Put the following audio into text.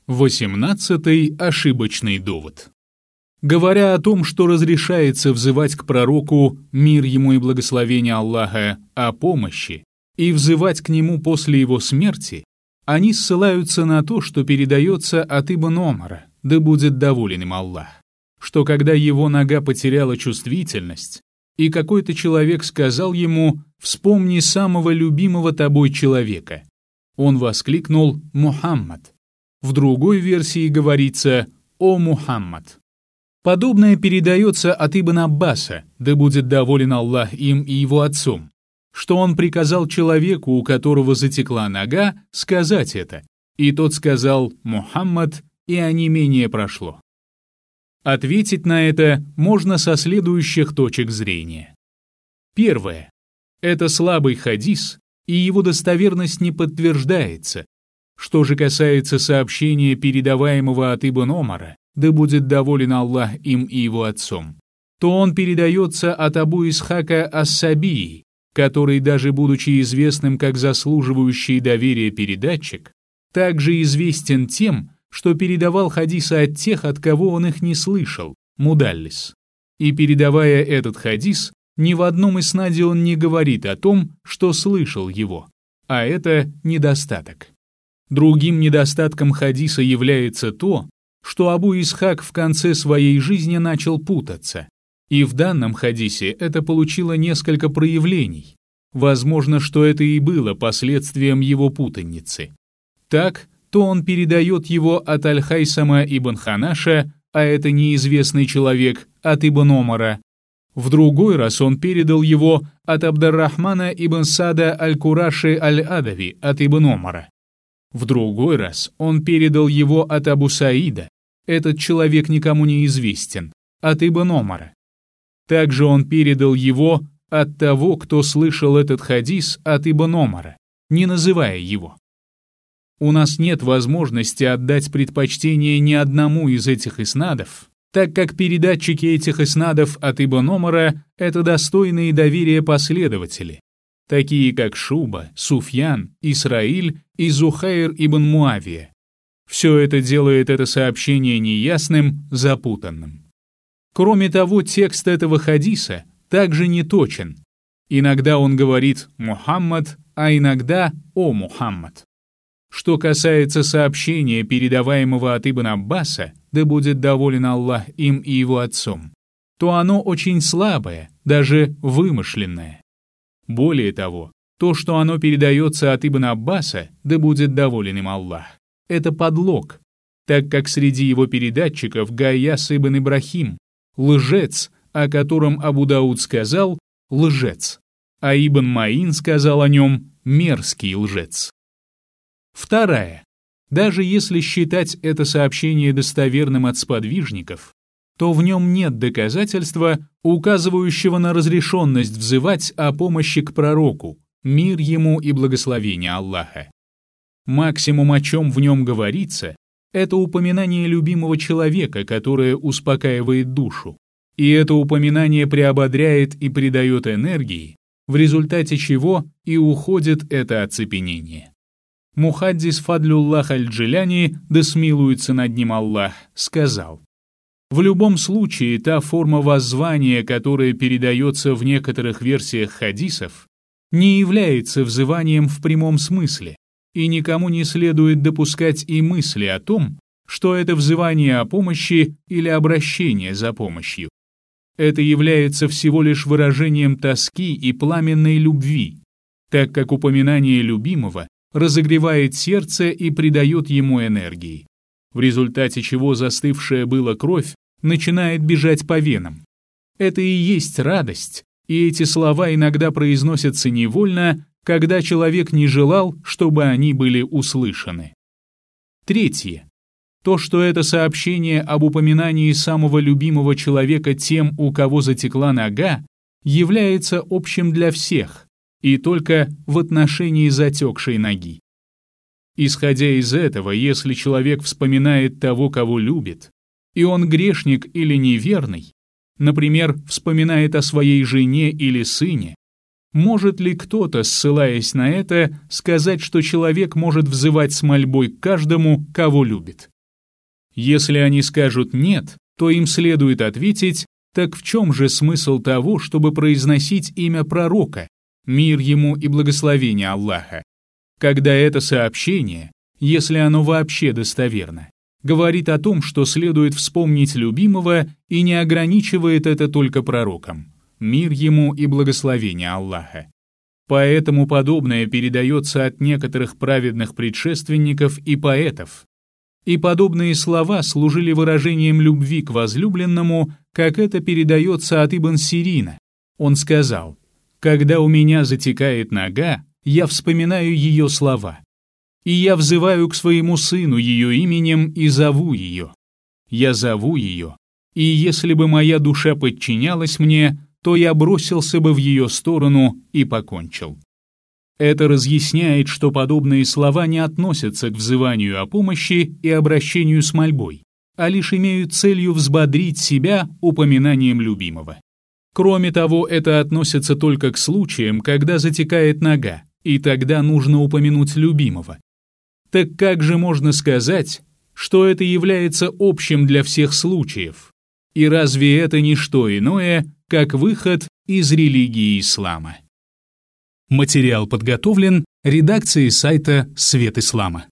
18-й ошибочный довод. Говоря о том, что разрешается взывать к пророку, мир ему и благословение Аллаха, о помощи, и взывать к нему после его смерти, они ссылаются на то, что передается от Ибн Омара, да будет доволен им Аллах, что когда его нога потеряла чувствительность, и какой-то человек сказал ему «Вспомни самого любимого тобой человека», он воскликнул «Мухаммад». В другой версии говорится «О Мухаммад». Подобное передается от Ибн Аббаса, да будет доволен Аллах им и его отцом, что он приказал человеку, у которого затекла нога, сказать это, и тот сказал «Мухаммад», и онемение прошло. Ответить на это можно со следующих точек зрения. Первое. Это слабый хадис, и его достоверность не подтверждается. Что же касается сообщения, передаваемого от Ибн Омара, да будет доволен Аллах им и его отцом, то он передается от Абу Исхака ас-Сабии, который, даже будучи известным как заслуживающий доверия передатчик, также известен тем, что передавал хадисы от тех, от кого он их не слышал, мудаллис. И передавая этот хадис, ни в одном иснаде он не говорит о том, что слышал его, а это недостаток. Другим недостатком хадиса является то, что Абу Исхак в конце своей жизни начал путаться, и в данном хадисе это получило несколько проявлений. Возможно, что это и было последствием его путаницы. Так, то он передает его от Аль-Хайсама ибн Ханаша, а это неизвестный человек, от Ибн Омара. В другой раз он передал его от Абдар-Рахмана ибн Сада аль-Кураши аль-Адави, от Ибн Омара. В другой раз он передал его от Абу Саида, этот человек никому не известен, от Ибн Омара. Также он передал его от того, кто слышал этот хадис от Ибн Омара, не называя его. У нас нет возможности отдать предпочтение ни одному из этих иснадов, так как передатчики этих иснадов от Ибн Омара — это достойные доверия последователи, такие как Шуба, Суфьян, Исраиль и Зухайр ибн Муавия. Все это делает это сообщение неясным, запутанным. Кроме того, текст этого хадиса также не точен. Иногда он говорит «Мухаммад», а иногда «О Мухаммад». Что касается сообщения, передаваемого от Ибн Аббаса, да будет доволен Аллах им и его отцом, то оно очень слабое, даже вымышленное. Более того, то, что оно передается от Ибн Аббаса, да будет доволен им Аллах, это подлог, так как среди его передатчиков Гайяс ибн Ибрахим, лжец, о котором Абу Дауд сказал «лжец», а Ибн Маин сказал о нем «мерзкий лжец». Вторая. Даже если считать это сообщение достоверным от сподвижников, то в нем нет доказательства, указывающего на разрешенность взывать о помощи к пророку, мир ему и благословение Аллаха. Максимум, о чем в нем говорится, это упоминание любимого человека, которое успокаивает душу, и это упоминание приободряет и придает энергии, в результате чего и уходит это оцепенение. Мухаддис Фадлюллах аль-Джиляни, да смилуется над ним Аллах, сказал: «В любом случае, та форма воззвания, которая передается в некоторых версиях хадисов, не является взыванием в прямом смысле, и никому не следует допускать и мысли о том, что это взывание о помощи или обращение за помощью. Это является всего лишь выражением тоски и пламенной любви, так как упоминание любимого разогревает сердце и придает ему энергии, в результате чего застывшая была кровь начинает бежать по венам. Это и есть радость, и эти слова иногда произносятся невольно, когда человек не желал, чтобы они были услышаны. Третье. То, что это сообщение об упоминании самого любимого человека тем, у кого затекла нога, является общим для всех, и только в отношении затекшей ноги. Исходя из этого, если человек вспоминает того, кого любит, и он грешник или неверный, например, вспоминает о своей жене или сыне, может ли кто-то, ссылаясь на это, сказать, что человек может взывать с мольбой к каждому, кого любит? Если они скажут «нет», то им следует ответить: так в чем же смысл того, чтобы произносить имя пророка, мир ему и благословение Аллаха, когда это сообщение, если оно вообще достоверно, говорит о том, что следует вспомнить любимого и не ограничивает это только пророком, мир ему и благословение Аллаха. Поэтому подобное передается от некоторых праведных предшественников и поэтов. И подобные слова служили выражением любви к возлюбленному, как это передается от Ибн Сирина. Он сказал: «Когда у меня затекает нога, я вспоминаю ее слова. И я взываю к своему сыну ее именем и зову ее. Я зову ее, и если бы моя душа подчинялась мне, то я бросился бы в ее сторону и покончил». Это разъясняет, что подобные слова не относятся к взыванию о помощи и обращению с мольбой, а лишь имеют целью взбодрить себя упоминанием любимого. Кроме того, это относится только к случаям, когда затекает нога, и тогда нужно упомянуть любимого. Так как же можно сказать, что это является общим для всех случаев? И разве это не что иное, как выход из религии ислама? Материал подготовлен редакцией сайта «Свет Ислама».